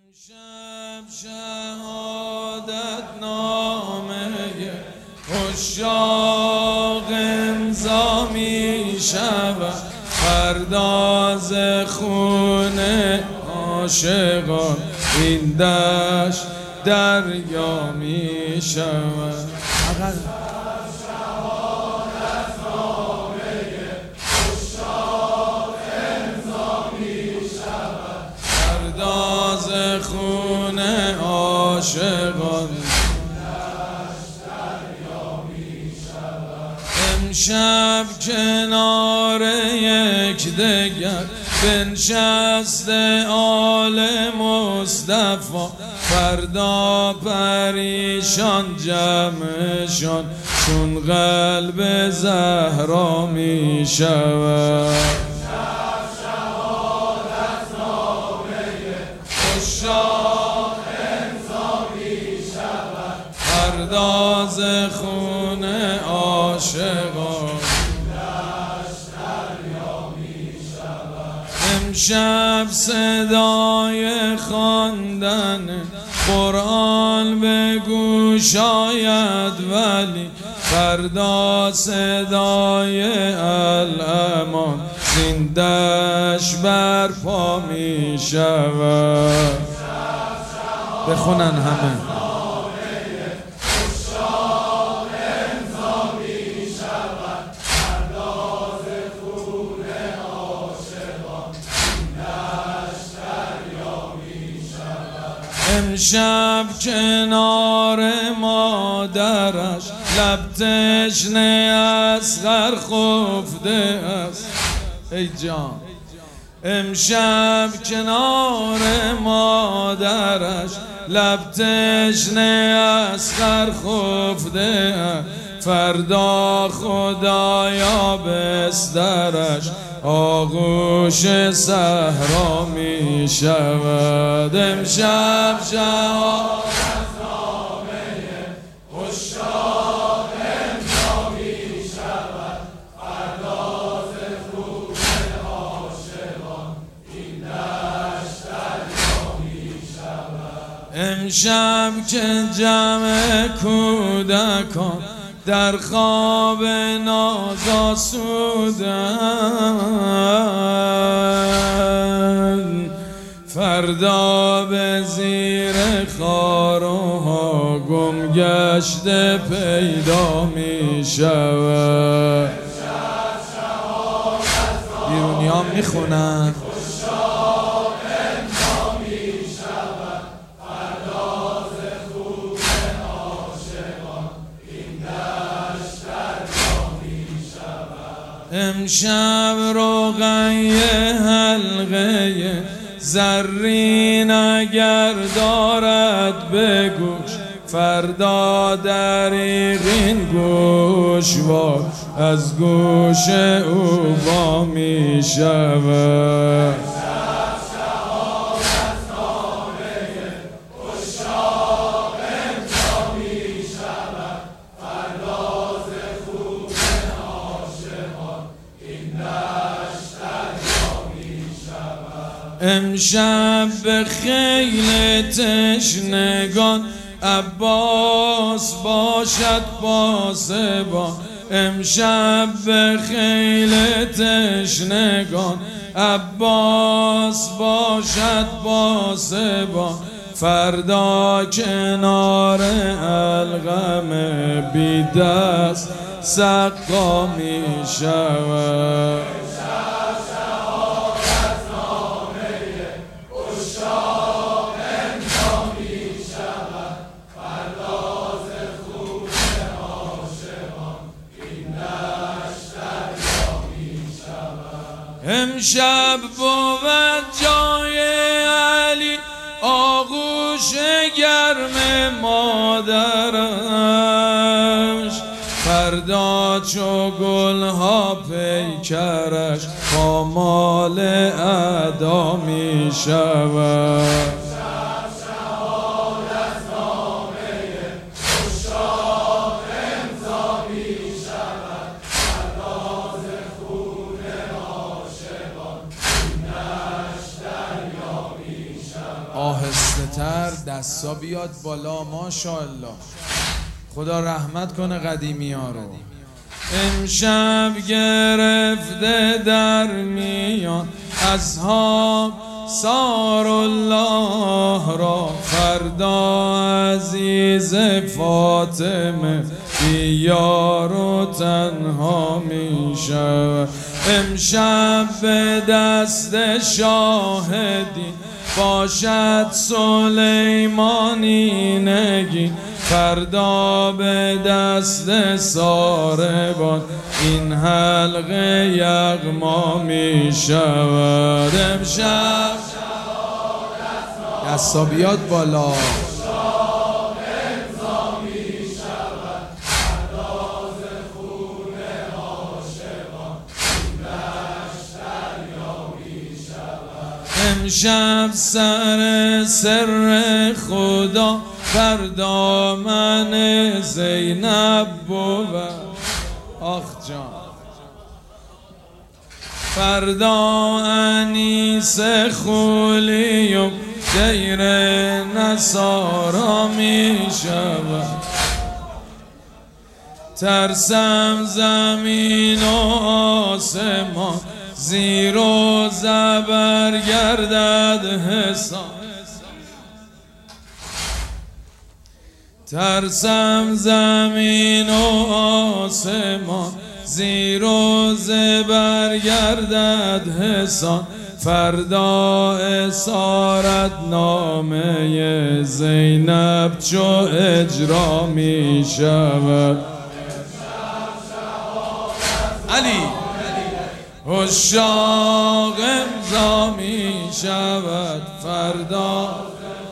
شب شهادت نامه عشاق امضا می شود، فردا ز خون عاشقان این دشت دریا می شود. خون عاشقان امشب کنار یکدیگر بنشست آل مصطفی، فردا پریشان جمعشان چون قلب زهرا می شود. فردا ز خون عاشقان امشب صدای خواندن قرآن به گوش آید، ولی فردا صدای الامان زین دشت برپا می شود. بخونن همه. امشب کنار مادرش لب تشنه اصغر خفته است. ای جان امشب کنار مادرش لب تشنه اصغر خفته است، فردا خدایا بسترش آغوش صحرا می شود. امشب شهادت نامه عشاق امضا می شود، فردا ز خون عاشقان این دشت دریا می شود. امشب که جمع کودکان در خواب ناز آسودند، فردا به زیر خارها گم گشته پیدا می شود. بیرونی ها می خونن. امشب رقیه حلقه زرین اگر دارد به گوش، فردا دریغین گوشوار از گوش او وا می شود. امشب به خیل تشنگان عباس باشد پاسبان، امشب به خیل تشنگان عباس باشد پاسبان، فردا کنار القم بی دست سقا می شود. امشب بود جای علی آغوش گرم مادرش، فردا چو گلها پیکرش پامال ادا می شود. آهسته تر، دستا بیاد بالا. ماشاءالله، خدا رحمت کنه قدیمی ها رو. امشب گرفته در میان اصحاب سار الله را، فردا عزیز فاطمه بیار و تنها می شود. امشب به دست شاهدی باشد سلیمانی نگین، فردا به دست ساربان این حلقه یغما می شود. امشب دستا بیاد بالا. امشب سر سر خدا بر دامن زینب بود. آخ جان، فردا انیس خولی و دیر نصارا می شود. ترسم زمین و آسمان زیر و زبر گردد حساب. ترسم زمین و آسمان زیر و زبر گردد حسان، فردا اسارت نامه زینب چو اجرا می شود. علی عشاق امضا می شود، فردا